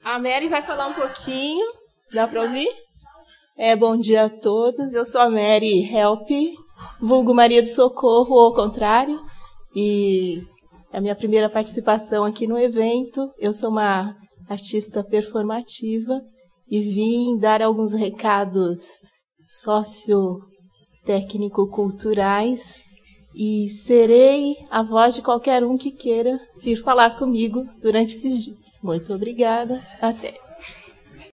A Mary vai falar um pouquinho. Dá para ouvir? Bom dia a todos. Eu sou a Mary Help, vulgo Maria do Socorro, ou ao contrário. E é a minha primeira participação aqui no evento. Eu sou uma artista performativa e vim dar alguns recados sociotécnico-culturais e serei a voz de qualquer um que queira vir falar comigo durante esses dias. Muito obrigada. Até.